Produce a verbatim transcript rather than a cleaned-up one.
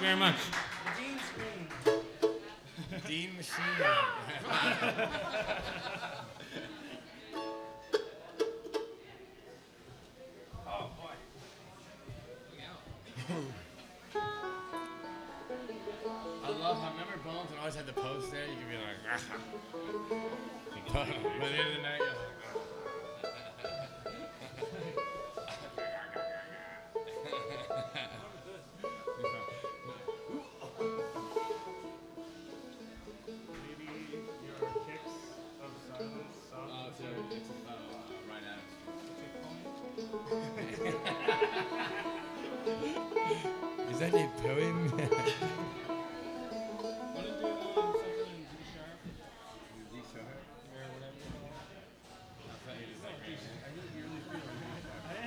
very much. Dean Machine. Oh boy. I love how remember Bones and always had the post there. You could be like, ah. But by the end of the night, you're like, Maybe your kicks of silence song. oh, so it's uh, right at us. Is that a poem?